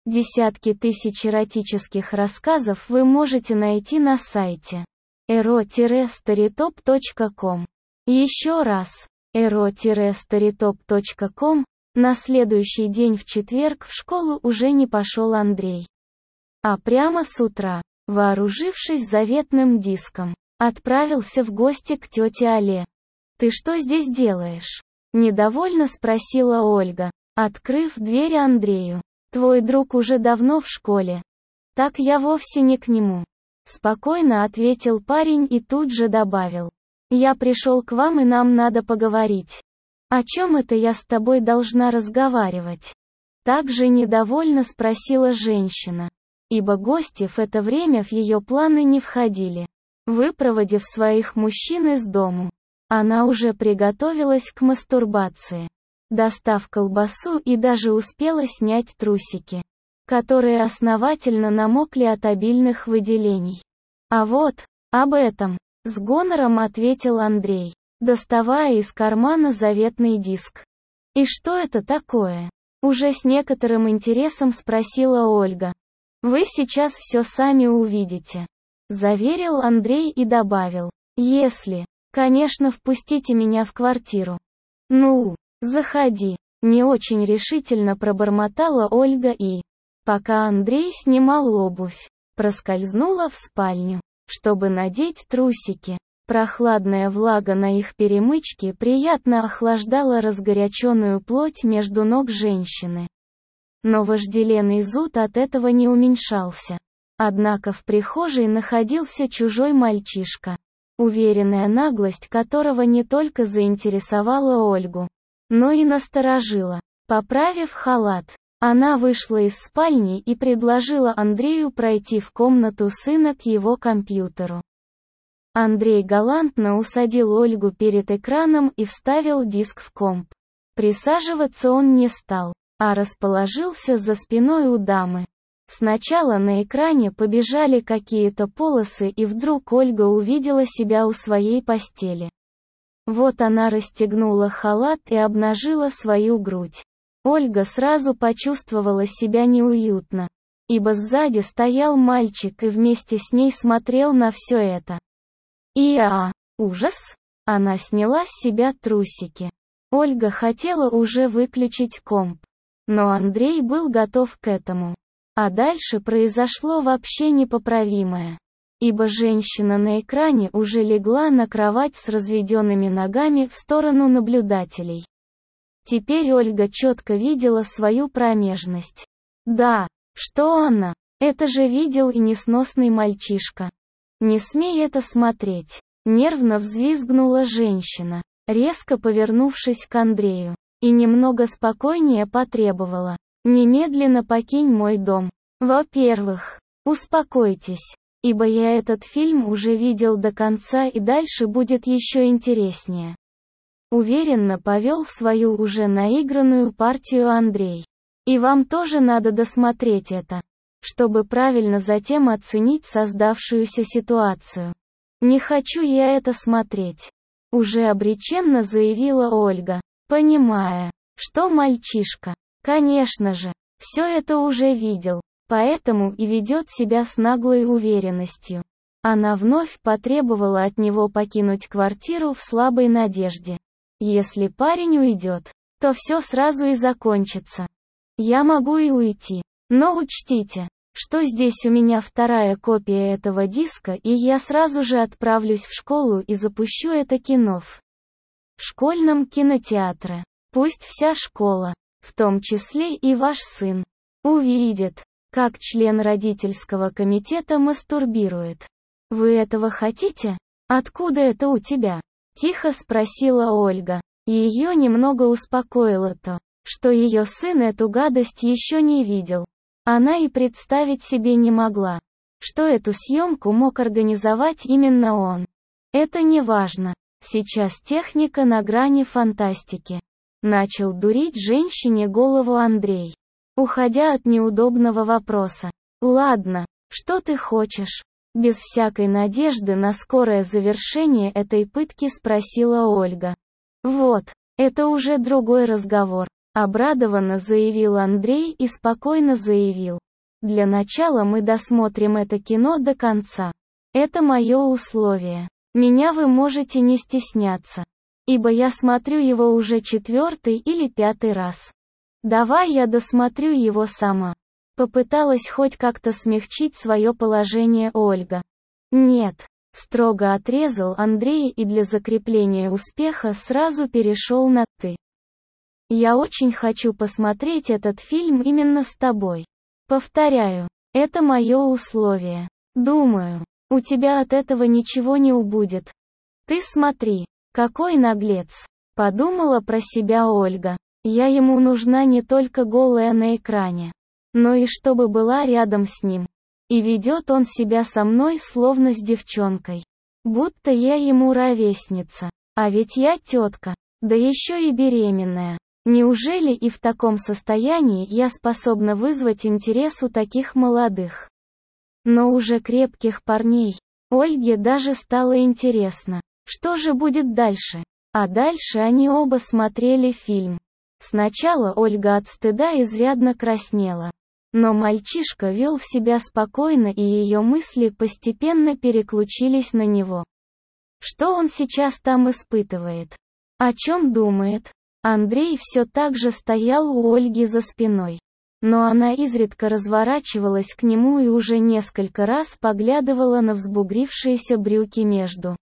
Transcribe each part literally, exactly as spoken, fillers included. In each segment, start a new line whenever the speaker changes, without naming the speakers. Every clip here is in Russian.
Десятки тысяч эротических рассказов вы можете найти на сайте эро старитоп точка ком. Еще раз, эро старитоп точка ком. На следующий день в четверг в школу уже не пошел Андрей. А прямо с утра, вооружившись заветным диском, отправился в гости к тете Але. «Ты что здесь делаешь?» — недовольно спросила Ольга, открыв дверь Андрею. «Твой друг уже давно в школе». «Так я вовсе не к нему», — спокойно ответил парень и тут же добавил. «Я пришел к вам и нам надо поговорить». «О чем это я с тобой должна разговаривать?» Также недовольно спросила женщина, ибо гости в это время в ее планы не входили. Выпроводив своих мужчин из дому, она уже приготовилась к мастурбации. Достав колбасу и даже успела снять трусики, которые основательно намокли от обильных выделений. «А вот, об этом», — с гонором ответил Андрей, доставая из кармана заветный диск. «И что это такое?» — уже с некоторым интересом спросила Ольга. «Вы сейчас все сами увидите», — заверил Андрей и добавил. «Если, конечно, впустите меня в квартиру». «Ну, заходи», — не очень решительно пробормотала Ольга и, пока Андрей снимал обувь, проскользнула в спальню, чтобы надеть трусики. Прохладная влага на их перемычке приятно охлаждала разгоряченную плоть между ног женщины. Но вожделенный зуд от этого не уменьшался. Однако в прихожей находился чужой мальчишка, уверенная наглость которого не только заинтересовала Ольгу, но и насторожила. Поправив халат, она вышла из спальни и предложила Андрею пройти в комнату сына к его компьютеру. Андрей галантно усадил Ольгу перед экраном и вставил диск в комп. Присаживаться он не стал, а расположился за спиной у дамы. Сначала на экране побежали какие-то полосы, и вдруг Ольга увидела себя у своей постели. Вот она расстегнула халат и обнажила свою грудь. Ольга сразу почувствовала себя неуютно, ибо сзади стоял мальчик и вместе с ней смотрел на все это. И-а, ужас! Она сняла с себя трусики. Ольга хотела уже выключить комп, но Андрей был готов к этому. А дальше произошло вообще непоправимое, ибо женщина на экране уже легла на кровать с разведенными ногами в сторону наблюдателей. Теперь Ольга четко видела свою промежность. Да, что она? Это же видел и несносный мальчишка. «Не смей это смотреть», — нервно взвизгнула женщина, резко повернувшись к Андрею, и немного спокойнее потребовала. «Немедленно покинь мой дом. Во-первых, успокойтесь, ибо я этот фильм уже видел до конца и дальше будет еще интереснее». Уверенно повел свою уже наигранную партию Андрей. «И вам тоже надо досмотреть это, чтобы правильно затем оценить создавшуюся ситуацию». «Не хочу я это смотреть», — уже обреченно заявила Ольга, понимая, что мальчишка, конечно же, все это уже видел, поэтому и ведет себя с наглой уверенностью. Она вновь потребовала от него покинуть квартиру в слабой надежде. Если парень уйдет, то все сразу и закончится. Я могу и уйти, но учтите, что здесь у меня вторая копия этого диска, и я сразу же отправлюсь в школу и запущу это кино в школьном кинотеатре. Пусть вся школа, в том числе и ваш сын, увидит, как член родительского комитета мастурбирует. Вы этого хотите? Откуда это у тебя? Тихо спросила Ольга. Ее немного успокоило то, что ее сын эту гадость еще не видел. Она и представить себе не могла, что эту съемку мог организовать именно он. Это не важно. Сейчас техника на грани фантастики. Начал дурить женщине голову Андрей, уходя от неудобного вопроса. Ладно, что ты хочешь? Без всякой надежды на скорое завершение этой пытки спросила Ольга. Вот, это уже другой разговор. Обрадованно заявил Андрей и спокойно заявил. Для начала мы досмотрим это кино до конца. Это мое условие. Меня вы можете не стесняться. Ибо я смотрю его уже четвертый или пятый раз. Давай я досмотрю его сама. Попыталась хоть как-то смягчить свое положение Ольга. Нет. Строго отрезал Андрей и для закрепления успеха сразу перешел на «ты». Я очень хочу посмотреть этот фильм именно с тобой. Повторяю, это мое условие. Думаю, у тебя от этого ничего не убудет. Ты смотри, какой наглец. Подумала про себя Ольга. Я ему нужна не только голая на экране, но и чтобы была рядом с ним. И ведет он себя со мной словно с девчонкой. Будто я ему ровесница. А ведь я тетка, да еще и беременная. Неужели и в таком состоянии я способна вызвать интерес у таких молодых, но уже крепких парней? Ольге даже стало интересно, что же будет дальше. А дальше они оба смотрели фильм. Сначала Ольга от стыда изрядно краснела. Но мальчишка вел себя спокойно, и ее мысли постепенно переключились на него. Что он сейчас там испытывает? О чем думает? Андрей все так же стоял у Ольги за спиной. Но она изредка разворачивалась к нему и уже несколько раз поглядывала на взбугрившиеся брюки между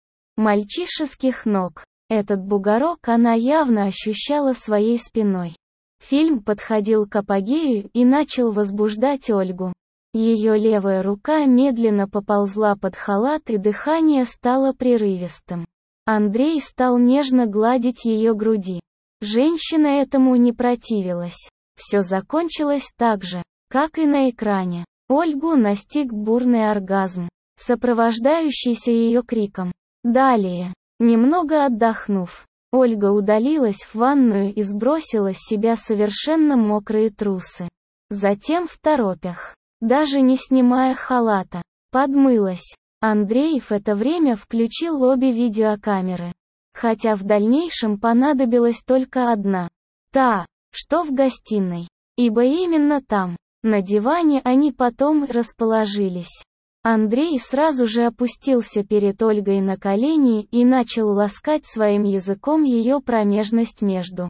мальчишеских ног. Этот бугорок она явно ощущала своей спиной. Фильм подходил к апогею и начал возбуждать Ольгу. Ее левая рука медленно поползла под халат, и дыхание стало прерывистым. Андрей стал нежно гладить ее груди. Женщина этому не противилась. Все закончилось так же, как и на экране. Ольгу настиг бурный оргазм, сопровождающийся ее криком. Далее, немного отдохнув, Ольга удалилась в ванную и сбросила с себя совершенно мокрые трусы. Затем в торопях, даже не снимая халата, подмылась. Андрей в это время включил обе видеокамеры. Хотя в дальнейшем понадобилась только одна. Та, что в гостиной. Ибо именно там, на диване, они потом расположились. Андрей сразу же опустился перед Ольгой на колени и начал ласкать своим языком ее промежность между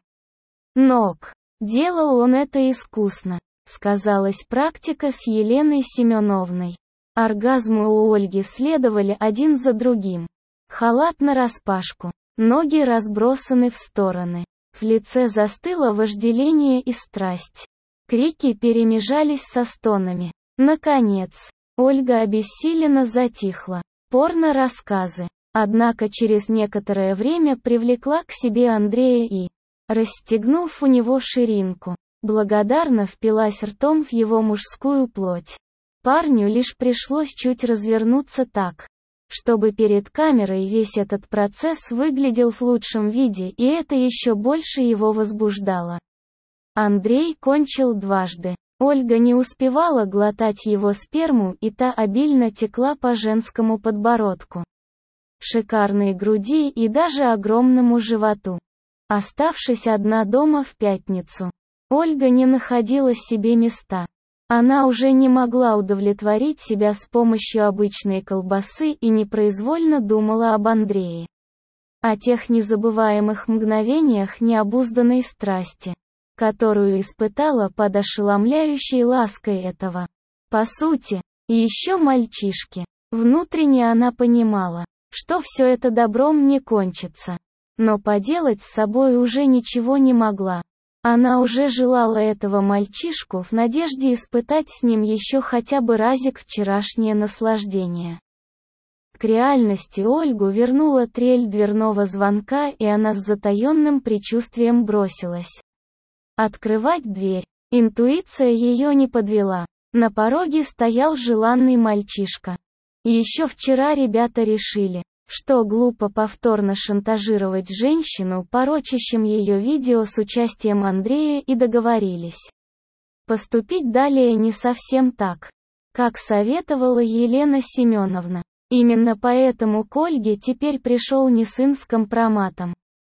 ног. Делал он это искусно, сказалась практика с Еленой Семеновной. Оргазмы у Ольги следовали один за другим. Халат нараспашку, ноги разбросаны в стороны. В лице застыло вожделение и страсть. Крики перемежались со стонами. Наконец, Ольга обессиленно затихла. Порно-рассказы. Однако через некоторое время привлекла к себе Андрея и, расстегнув у него ширинку, благодарно впилась ртом в его мужскую плоть. Парню лишь пришлось чуть развернуться так, чтобы перед камерой весь этот процесс выглядел в лучшем виде, и это еще больше его возбуждало. Андрей кончил дважды. Ольга не успевала глотать его сперму, и та обильно текла по женскому подбородку, шикарной груди и даже огромному животу. Оставшись одна дома в пятницу, Ольга не находила себе места. Она уже не могла удовлетворить себя с помощью обычной колбасы и непроизвольно думала об Андрее. О тех незабываемых мгновениях необузданной страсти, которую испытала под ошеломляющей лаской этого, по сути, и еще мальчишки. Внутренне она понимала, что все это добром не кончится. Но поделать с собой уже ничего не могла. Она уже желала этого мальчишку в надежде испытать с ним еще хотя бы разик вчерашнее наслаждение. К реальности Ольгу вернула трель дверного звонка, и она с затаенным предчувствием бросилась открывать дверь. Интуиция ее не подвела. На пороге стоял желанный мальчишка. И еще вчера ребята решили, что глупо повторно шантажировать женщину порочащим ее видео с участием Андрея, и договорились поступить далее не совсем так, как советовала Елена Семеновна. Именно поэтому к Ольге теперь пришел не сын с компроматом,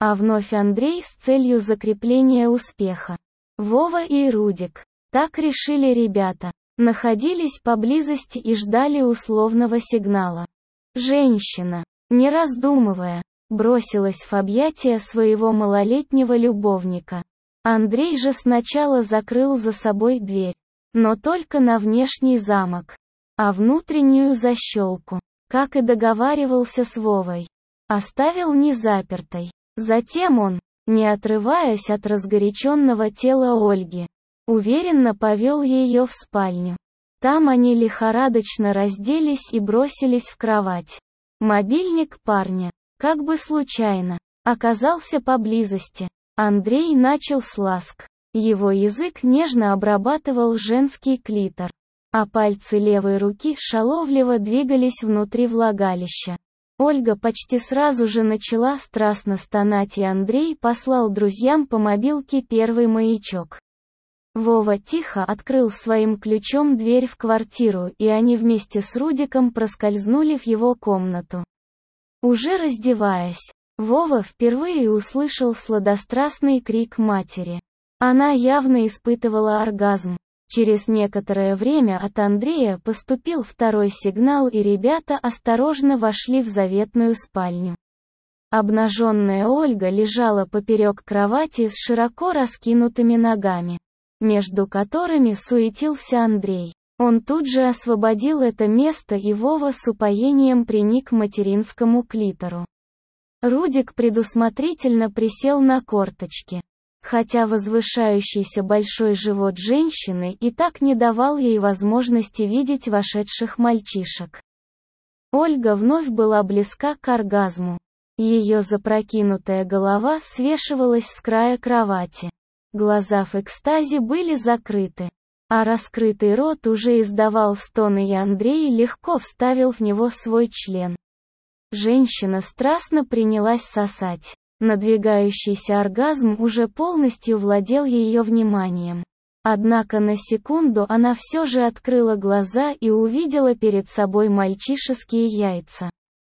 А вновь Андрей с целью закрепления успеха. Вова и Рудик, так решили ребята, находились поблизости и ждали условного сигнала. Женщина, не раздумывая, бросилась в объятия своего малолетнего любовника. Андрей же сначала закрыл за собой дверь, но только на внешний замок, а внутреннюю защелку, как и договаривался с Вовой, оставил незапертой. Затем он, не отрываясь от разгоряченного тела Ольги, уверенно повел ее в спальню. Там они лихорадочно разделись и бросились в кровать. Мобильник парня, как бы случайно, оказался поблизости. Андрей начал с ласк. Его язык нежно обрабатывал женский клитор, а пальцы левой руки шаловливо двигались внутри влагалища. Ольга почти сразу же начала страстно стонать, и Андрей послал друзьям по мобилке первый маячок. Вова тихо открыл своим ключом дверь в квартиру, и они вместе с Рудиком проскользнули в его комнату. Уже раздеваясь, Вова впервые услышал сладострастный крик матери. Она явно испытывала оргазм. Через некоторое время от Андрея поступил второй сигнал, и ребята осторожно вошли в заветную спальню. Обнаженная Ольга лежала поперек кровати с широко раскинутыми ногами, между которыми суетился Андрей. Он тут же освободил это место, и Вова с упоением приник к материнскому клитору. Рудик предусмотрительно присел на корточки, хотя возвышающийся большой живот женщины и так не давал ей возможности видеть вошедших мальчишек. Ольга вновь была близка к оргазму. Ее запрокинутая голова свешивалась с края кровати. Глаза в экстазе были закрыты, а раскрытый рот уже издавал стоны, и Андрей легко вставил в него свой член. Женщина страстно принялась сосать. Надвигающийся оргазм уже полностью владел ее вниманием. Однако на секунду она все же открыла глаза и увидела перед собой мальчишеские яйца.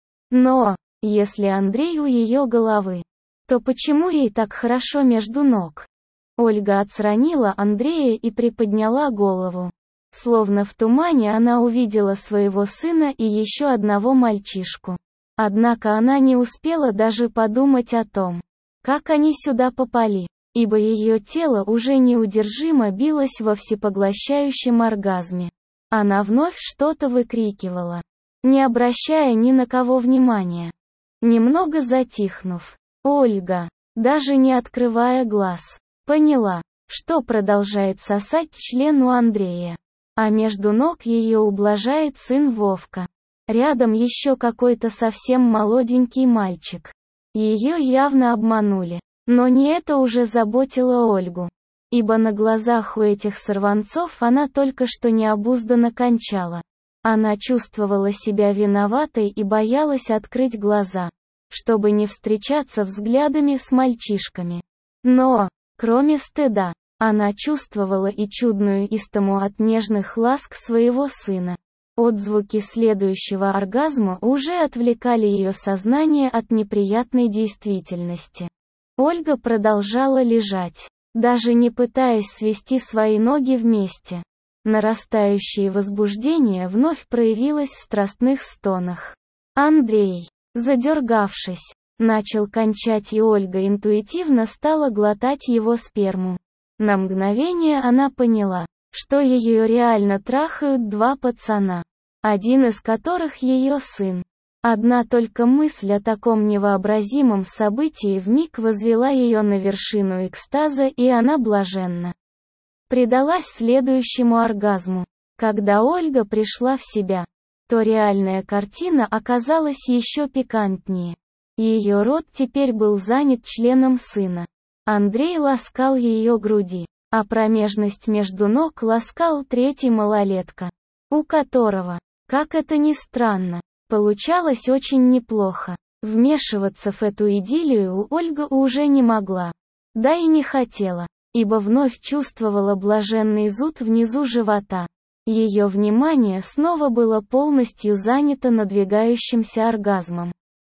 Но, если Андрей у ее головы, то почему ей так хорошо между ног? Ольга отстранила Андрея и приподняла голову. Словно в тумане она увидела своего сына и еще одного мальчишку. Однако она не успела даже подумать о том, как они сюда попали, ибо ее тело уже неудержимо билось во всепоглощающем оргазме. Она вновь что-то выкрикивала, не обращая ни на кого внимания. Немного затихнув, Ольга, даже не открывая глаз, поняла, что продолжает сосать член у Андрея, а между ног ее ублажает сын Вовка. Рядом еще какой-то совсем молоденький мальчик. Ее явно обманули. Но не это уже заботило Ольгу. Ибо на глазах у этих сорванцов она только что необузданно кончала. Она чувствовала себя виноватой и боялась открыть глаза, чтобы не встречаться взглядами с мальчишками. Но, кроме стыда, она чувствовала и чудную истому от нежных ласк своего сына. Отзвуки следующего оргазма уже отвлекали ее сознание от неприятной действительности. Ольга продолжала лежать, даже не пытаясь свести свои ноги вместе. Нарастающее возбуждение вновь проявилось в страстных стонах. Андрей, задергавшись, начал кончать, и Ольга интуитивно стала глотать его сперму. На мгновение она поняла, что ее реально трахают два пацана, один из которых ее сын. Одна только мысль о таком невообразимом событии вмиг возвела ее на вершину экстаза, и она блаженно предалась следующему оргазму. Когда Ольга пришла в себя, то реальная картина оказалась еще пикантнее. Ее рот теперь был занят членом сына. Андрей ласкал ее груди, а промежность между ног ласкал третий малолетка, у которого, как это ни странно, получалось очень неплохо. Вмешиваться в эту идиллию Ольга уже не могла. Да и не хотела, ибо вновь чувствовала блаженный зуд внизу живота. Ее внимание снова было полностью занято надвигающимся оргазмом.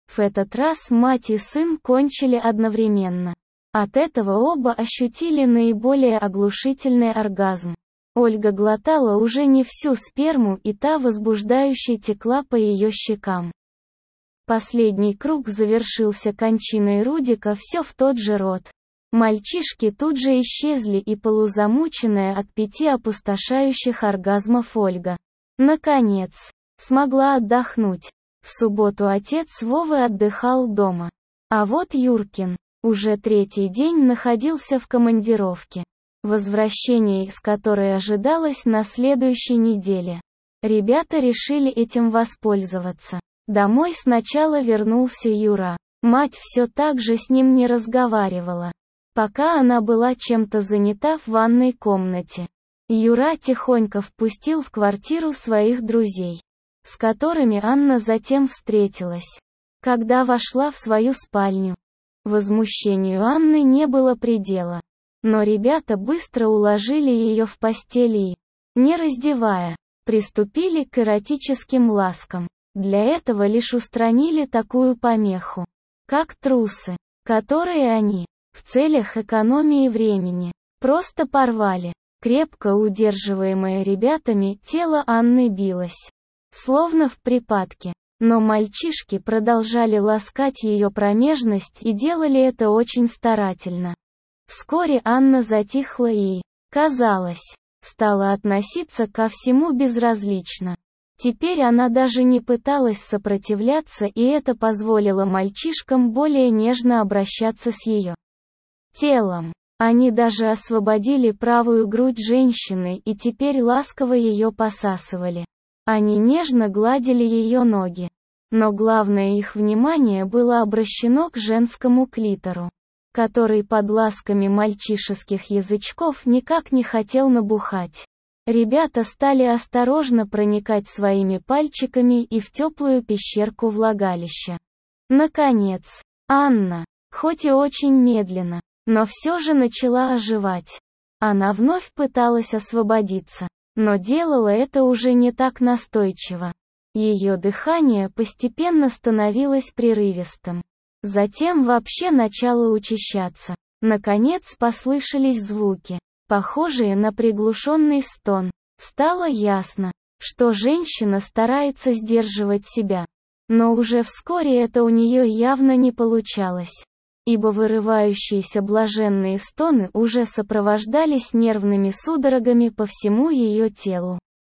В этот раз мать и сын кончили одновременно. От этого оба ощутили наиболее оглушительный оргазм. Ольга глотала уже не всю сперму, и та возбуждающе текла по ее щекам. Последний круг завершился кончиной Рудика все в тот же рот. Мальчишки тут же исчезли, и полузамученная от пяти опустошающих оргазмов Ольга, наконец, смогла отдохнуть. В субботу отец Вовы отдыхал дома. А вот Юркин уже третий день находился в командировке, возвращение из которой ожидалось на следующей неделе. Ребята решили этим воспользоваться. Домой сначала вернулся Юра. Мать все так же с ним не разговаривала, пока она была чем-то занята в ванной комнате. Юра тихонько впустил в квартиру своих друзей, с которыми Анна затем встретилась. Когда вошла в свою спальню, возмущению Анны не было предела. Но ребята быстро уложили ее в постель и, не раздевая, приступили к эротическим ласкам. Для этого лишь устранили такую помеху, как трусы, которые они, в целях экономии времени, просто порвали. Крепко удерживаемое ребятами, тело Анны билось, словно в припадке. Но мальчишки продолжали ласкать ее промежность и делали это очень старательно. Вскоре Анна затихла и, казалось, стала относиться ко всему безразлично. Теперь она даже не пыталась сопротивляться, и это позволило мальчишкам более нежно обращаться с ее телом. Они даже освободили правую грудь женщины и теперь ласково ее посасывали. Они нежно гладили ее ноги. Но главное их внимание было обращено к женскому клитору, который под ласками мальчишеских язычков никак не хотел набухать. Ребята стали осторожно проникать своими пальчиками и в теплую пещерку влагалища. Наконец, Анна, хоть и очень медленно, но все же начала оживать. Она вновь пыталась освободиться, но делала это уже не так настойчиво. Ее дыхание постепенно становилось прерывистым. Затем вообще начало учащаться. Наконец послышались звуки, похожие на приглушенный стон. Стало ясно, что женщина старается сдерживать себя. Но уже вскоре это у нее явно не получалось, ибо вырывающиеся блаженные стоны уже сопровождались нервными судорогами по всему ее телу.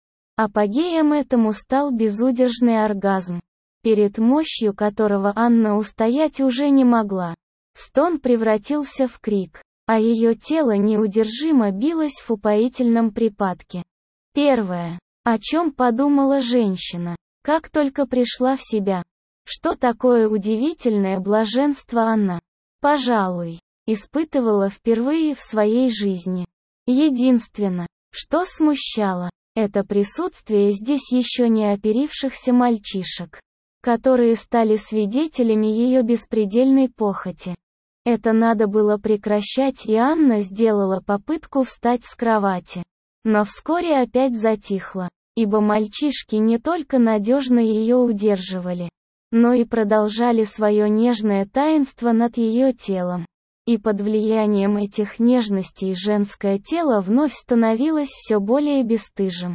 Апогеем этому стал безудержный оргазм, перед мощью которого Анна устоять уже не могла. Стон превратился в крик, а ее тело неудержимо билось в упоительном припадке. Первое, о чем подумала женщина, как только пришла в себя. Что такое удивительное блаженство она, пожалуй, испытывала впервые в своей жизни. Единственное, что смущало, это присутствие здесь еще не оперившихся мальчишек, которые стали свидетелями ее беспредельной похоти. Это надо было прекращать, и Анна сделала попытку встать с кровати. Но вскоре опять затихла, ибо мальчишки не только надежно ее удерживали, но и продолжали свое нежное таинство над ее телом. И под влиянием этих нежностей женское тело вновь становилось все более бесстыжим.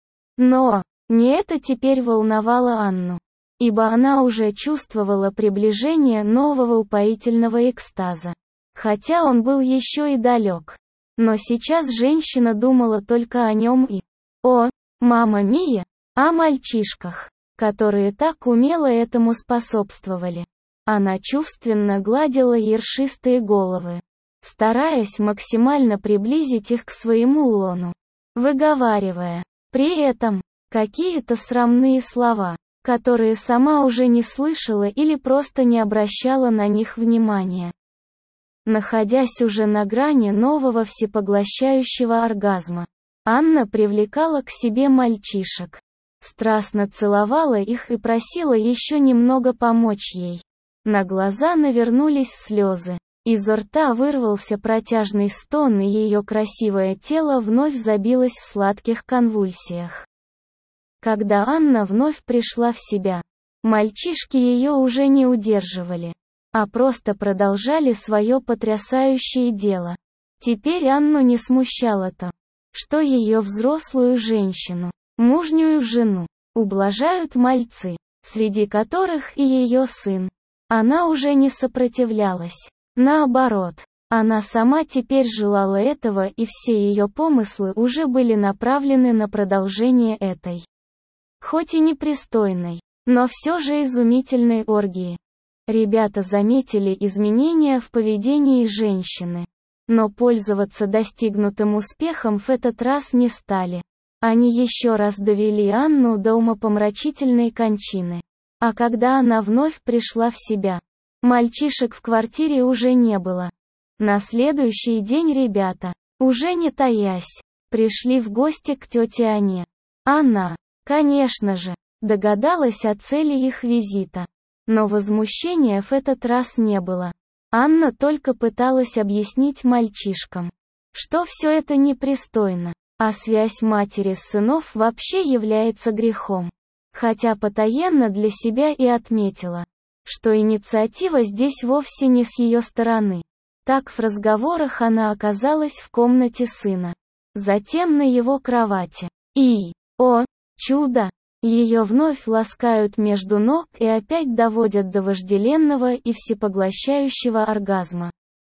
Но не это теперь волновало Анну, ибо она уже чувствовала приближение нового упоительного экстаза, хотя он был еще и далек. Но сейчас женщина думала только о нем и, о, мама Мия, о мальчишках, которые так умело этому способствовали. Она чувственно гладила ершистые головы, стараясь максимально приблизить их к своему лону, выговаривая при этом какие-то срамные слова, которые сама уже не слышала или просто не обращала на них внимания. Находясь уже на грани нового всепоглощающего оргазма, Анна привлекала к себе мальчишек, страстно целовала их и просила еще немного помочь ей. На глаза навернулись слезы, изо рта вырвался протяжный стон, и ее красивое тело вновь забилось в сладких конвульсиях. Когда Анна вновь пришла в себя, Мальчишки ее уже не удерживали, а просто продолжали свое потрясающее дело. Теперь Анну не смущало то, что ее взрослую женщину, мужнюю жену, ублажают мальцы, среди которых и ее сын. Она уже не сопротивлялась. Наоборот, она сама теперь желала этого, и все ее помыслы уже были направлены на продолжение этой, хоть и непристойной, но все же изумительной оргии. Ребята заметили изменения в поведении женщины, но пользоваться достигнутым успехом в этот раз не стали. Они еще раз довели Анну до умопомрачительной кончины. А когда она вновь пришла в себя, мальчишек в квартире уже не было. На следующий день ребята, уже не таясь, пришли в гости к тете Ане. Она, конечно же, догадалась о цели их визита. Но возмущения в этот раз не было. Анна только пыталась объяснить мальчишкам, что все это непристойно, а связь матери с сынов вообще является грехом. Хотя потаенно для себя и отметила, что инициатива здесь вовсе не с ее стороны. Так в разговорах она оказалась в комнате сына, затем на его кровати. И, о, чудо! Ее вновь ласкают между ног и опять доводят до вожделенного и всепоглощающего оргазма.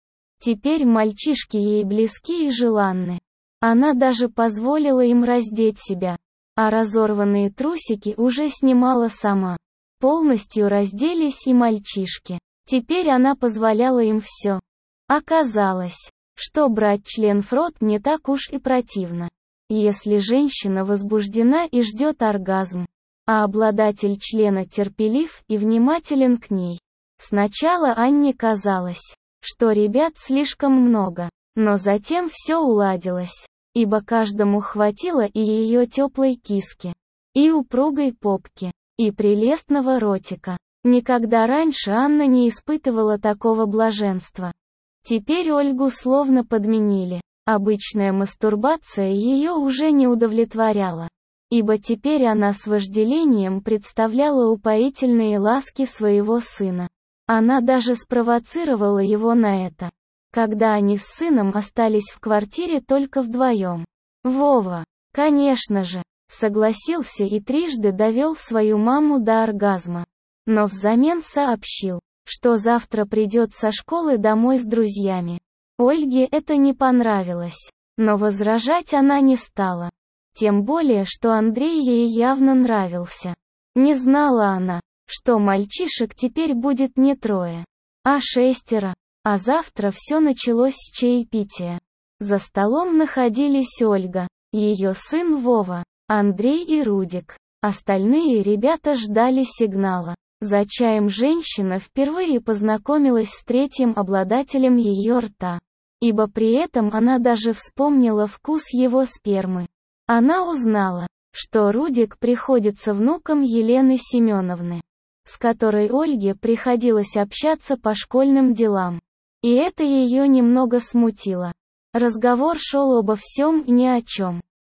Теперь мальчишки ей близки и желанны. Она даже позволила им раздеть себя, а разорванные трусики уже снимала сама. Полностью разделись и мальчишки. Теперь она позволяла им все. Оказалось, что брать член в рот не так уж и противно, если женщина возбуждена и ждет оргазм, а обладатель члена терпелив и внимателен к ней. Сначала Анне казалось, что ребят слишком много, но затем все уладилось, ибо каждому хватило и ее теплой киски, и упругой попки, и прелестного ротика. Никогда раньше Анна не испытывала такого блаженства. Теперь Ольгу словно подменили. Обычная мастурбация ее уже не удовлетворяла, ибо теперь она с вожделением представляла упоительные ласки своего сына. Она даже спровоцировала его на это, когда они с сыном остались в квартире только вдвоем. Вова, конечно же, согласился и трижды довел свою маму до оргазма, но взамен сообщил, что завтра придет со школы домой с друзьями. Ольге это не понравилось, но возражать она не стала. Тем более, что Андрей ей явно нравился. Не знала она, что мальчишек теперь будет не трое, а шестеро. А завтра все началось с чаепития. За столом находились Ольга, ее сын Вова, Андрей и Рудик. Остальные ребята ждали сигнала. За чаем женщина впервые познакомилась с третьим обладателем ее рта, ибо при этом она даже вспомнила вкус его спермы. Она узнала, что Рудик приходится внуком Елены Семеновны, с которой Ольге приходилось общаться по школьным делам. И это ее немного смутило. Разговор шел обо всем и ни о чем.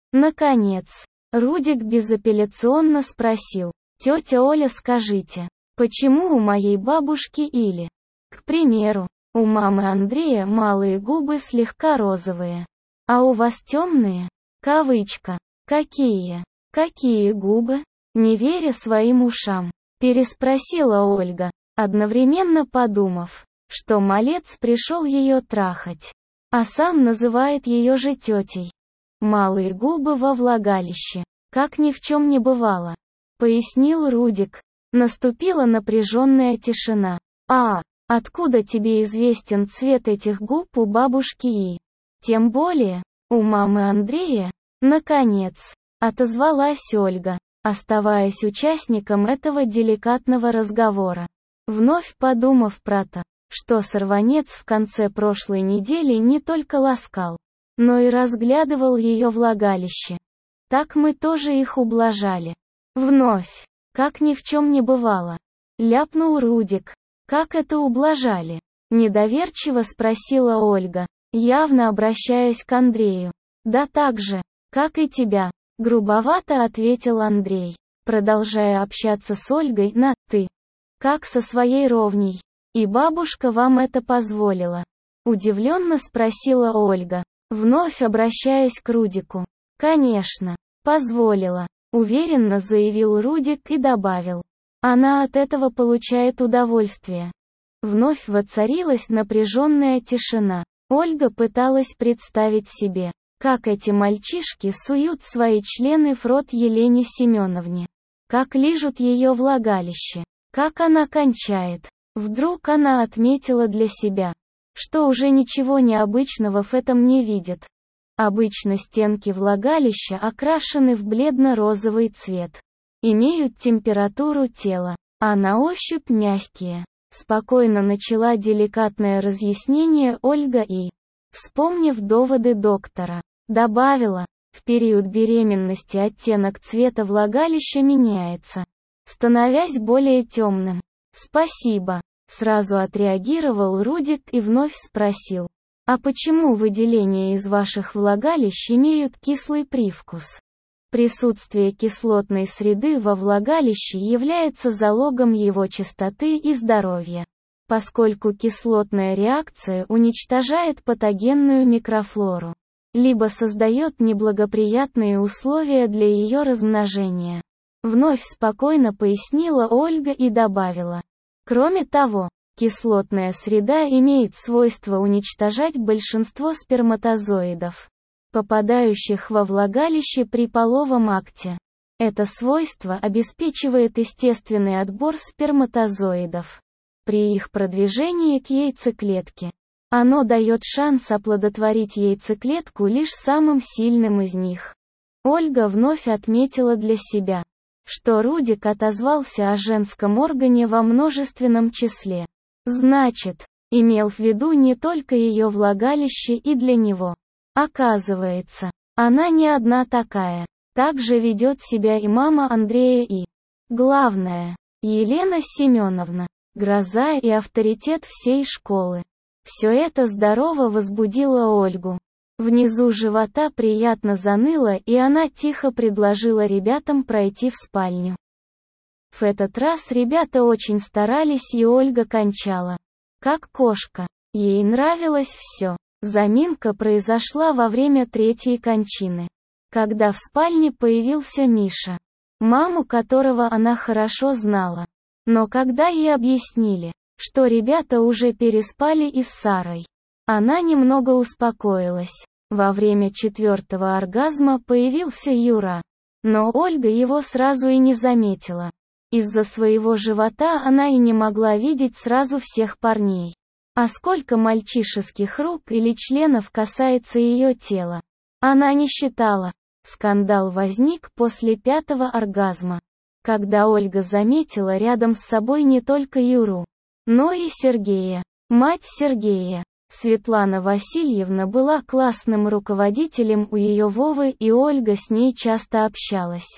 Наконец, Рудик безапелляционно спросил: «Тетя Оля, скажите, почему у моей бабушки или, к примеру, у мамы Андрея малые губы слегка розовые, а у вас темные?» Кавычка. «Какие? Какие губы?» Не веря своим ушам, переспросила Ольга, одновременно подумав, что малец пришел ее трахать, а сам называет ее же тетей. «Малые губы во влагалище, как ни в чем не бывало», пояснил Рудик. Наступила напряженная тишина. «А, откуда тебе известен цвет этих губ у бабушки и, тем более, у мамы Андрея?» Наконец, отозвалась Ольга, оставаясь участником этого деликатного разговора. Вновь подумав про то, что сорванец в конце прошлой недели не только ласкал, но и разглядывал ее влагалище. Так мы тоже их ублажали. Вновь, как ни в чем не бывало, ляпнул Рудик. «Как это ублажали?» Недоверчиво спросила Ольга, явно обращаясь к Андрею. «Да так же, как и тебя», грубовато ответил Андрей. продолжая общаться с Ольгой на «ты», как со своей ровней. «И бабушка вам это позволила?» Удивленно спросила Ольга, вновь обращаясь к Рудику. «Конечно, позволила», уверенно заявил Рудик и добавил. «Она от этого получает удовольствие». Вновь воцарилась напряженная тишина. Ольга пыталась представить себе, как эти мальчишки суют свои члены в рот Елене Семеновне, как лижут ее влагалище, как она кончает. Вдруг она отметила для себя, что уже ничего необычного в этом не видит. Обычно стенки влагалища окрашены в бледно-розовый цвет, имеют температуру тела, а на ощупь мягкие. Спокойно начала деликатное разъяснение Ольга и, вспомнив доводы доктора, добавила, в период беременности оттенок цвета влагалища меняется, становясь более темным. «Спасибо», — сразу отреагировал Рудик и вновь спросил. «А почему выделения из ваших влагалищ имеют кислый привкус?» Присутствие кислотной среды во влагалище является залогом его чистоты и здоровья, поскольку кислотная реакция уничтожает патогенную микрофлору, либо создает неблагоприятные условия для ее размножения. Вновь спокойно пояснила Ольга и добавила. Кроме того, кислотная среда имеет свойство уничтожать большинство сперматозоидов, попадающих во влагалище при половом акте. Это свойство обеспечивает естественный отбор сперматозоидов при их продвижении к яйцеклетке. Оно дает шанс оплодотворить яйцеклетку лишь самым сильным из них. Ольга вновь отметила для себя, что Рудик отозвался о женском органе во множественном числе. Значит, имел в виду не только ее влагалище и для него. Оказывается, она не одна такая. Так же ведет себя и мама Андрея и, главное, Елена Семеновна, гроза и авторитет всей школы. Все это здорово возбудило Ольгу. Внизу живота приятно заныло, и она тихо предложила ребятам пройти в спальню. В этот раз ребята очень старались, и Ольга кончала, как кошка. Ей нравилось все. Заминка произошла во время третьей кончины, когда в спальне появился Миша, маму которого она хорошо знала. Но когда ей объяснили, что ребята уже переспали и с Сарой, она немного успокоилась. Во время четвертого оргазма появился Юра, но Ольга его сразу и не заметила. Из-за своего живота она и не могла видеть сразу всех парней. А сколько мальчишеских рук или членов касается ее тела, она не считала. Скандал возник после пятого оргазма, когда Ольга заметила рядом с собой не только Юру, но и Сергея. Мать Сергея, Светлана Васильевна, была классным руководителем у ее Вовы, и Ольга с ней часто общалась.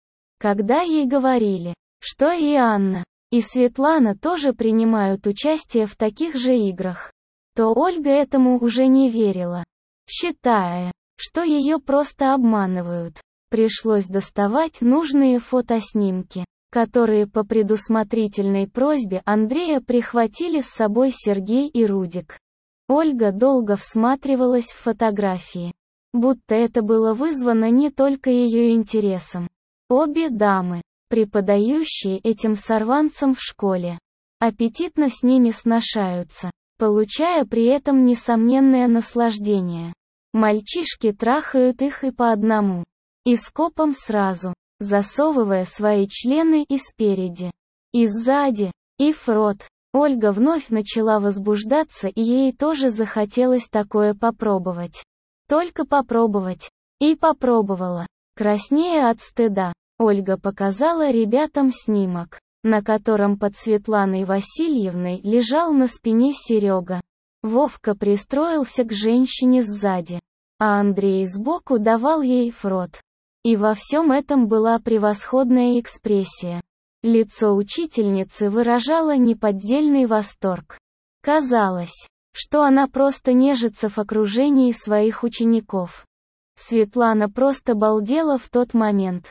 Когда ей говорили, что и Анна, и Светлана тоже принимают участие в таких же играх, то Ольга этому уже не верила, считая, что ее просто обманывают. Пришлось доставать нужные фотоснимки, которые по предусмотрительной просьбе Андрея прихватили с собой Сергей и Рудик. Ольга долго всматривалась в фотографии, будто это было вызвано не только ее интересом. Обе дамы, преподающие этим сорванцам в школе, аппетитно с ними сношаются, получая при этом несомненное наслаждение. Мальчишки трахают их и по одному, и скопом сразу, засовывая свои члены и спереди, и сзади, и в рот. Ольга вновь начала возбуждаться, и ей тоже захотелось такое попробовать. Только попробовать. И попробовала. Краснея от стыда, Ольга показала ребятам снимок, на котором под Светланой Васильевной лежал на спине Серега. Вовка пристроился к женщине сзади, а Андрей сбоку давал ей в рот. И во всем этом была превосходная экспрессия. Лицо учительницы выражало неподдельный восторг. Казалось, что она просто нежится в окружении своих учеников. Светлана просто балдела в тот момент.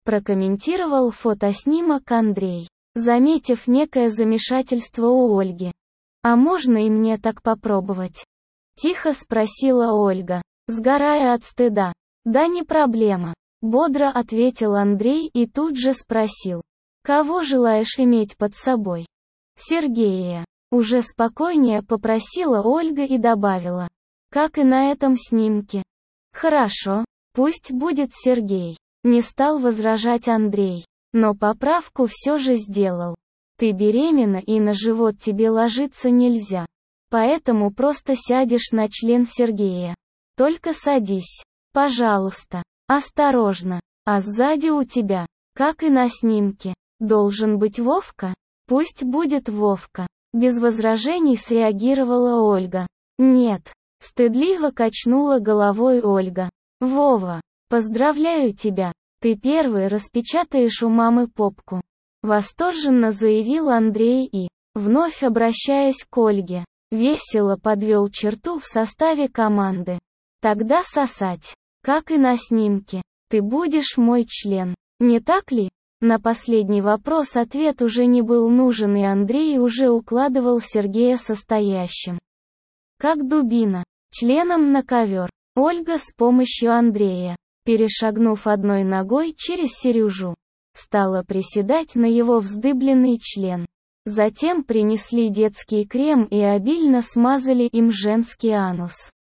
прокомментировал фотоснимок Андрей, заметив некое замешательство у Ольги. «А можно и мне так попробовать?» Тихо спросила Ольга, сгорая от стыда. «Да не проблема», — бодро ответил Андрей и тут же спросил. «Кого желаешь иметь под собой?» «Сергея». Уже спокойнее попросила Ольга и добавила. «Как и на этом снимке». «Хорошо, пусть будет Сергей», — не стал возражать Андрей, но поправку все же сделал. «Ты беременна и на живот тебе ложиться нельзя. Поэтому просто сядешь на член Сергея. Только садись. Пожалуйста. Осторожно. А сзади у тебя, как и на снимке, должен быть Вовка? Пусть будет Вовка». Без возражений среагировала Ольга. «Нет». Стыдливо качнула головой Ольга. «Вова, поздравляю тебя. Ты первый распечатаешь у мамы попку». Восторженно заявил Андрей и, вновь обращаясь к Ольге, весело подвел черту в составе команды. «Тогда сосать. Как и на снимке. Ты будешь мой член. Не так ли?» На последний вопрос ответ уже не был нужен, и Андрей уже укладывал Сергея состоящим, как дубина, членом на ковер. Ольга с помощью Андрея, перешагнув одной ногой через Сережу, стала приседать на его вздыбленный член. Затем принесли детский крем и обильно смазали им женский анус.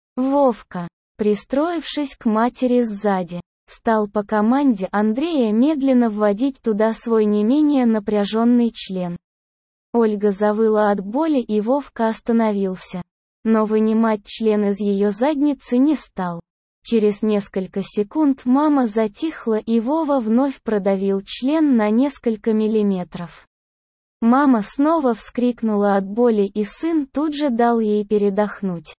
Вовка, пристроившись к матери сзади, стал по команде Андрея медленно вводить туда свой не менее напряженный член. Ольга завыла от боли, и Вовка остановился. Но вынимать член из ее задницы не стал. Через несколько секунд мама затихла, и Вова вновь продавил член на несколько миллиметров. Мама снова вскрикнула от боли, и сын тут же дал ей передохнуть.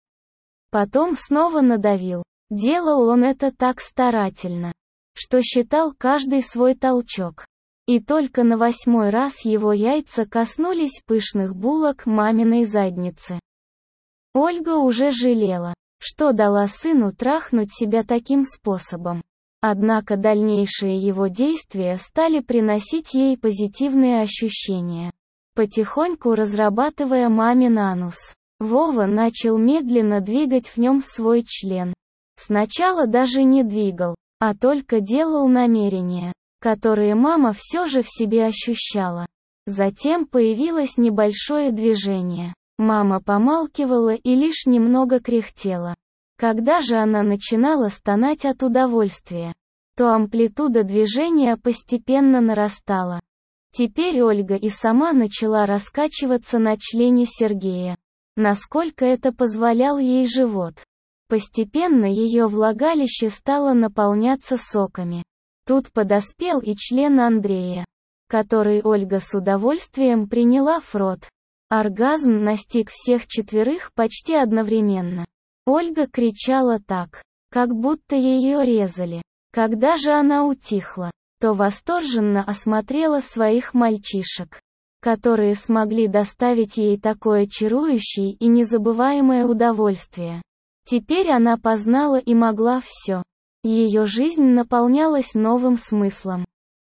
Потом снова надавил. Делал он это так старательно, что считал каждый свой толчок. И только на восьмой раз его яйца коснулись пышных булок маминой задницы. Ольга уже жалела, что дала сыну трахнуть себя таким способом. Однако дальнейшие его действия стали приносить ей позитивные ощущения. Потихоньку разрабатывая мамин анус, Вова начал медленно двигать в нем свой член. Сначала даже не двигал, а только делал намерения, которые мама все же в себе ощущала. Затем появилось небольшое движение. Мама помалкивала и лишь немного кряхтела. Когда же она начинала стонать от удовольствия, то амплитуда движения постепенно нарастала. Теперь Ольга и сама начала раскачиваться на члене Сергея, насколько это позволял ей живот. Постепенно ее влагалище стало наполняться соками. Тут подоспел и член Андрея, который Ольга с удовольствием приняла в рот. Оргазм настиг всех четверых почти одновременно. Ольга кричала так, как будто ее резали. Когда же она утихла, то восторженно осмотрела своих мальчишек, которые смогли доставить ей такое чарующее и незабываемое удовольствие. Теперь она познала и могла все. Ее жизнь наполнялась новым смыслом.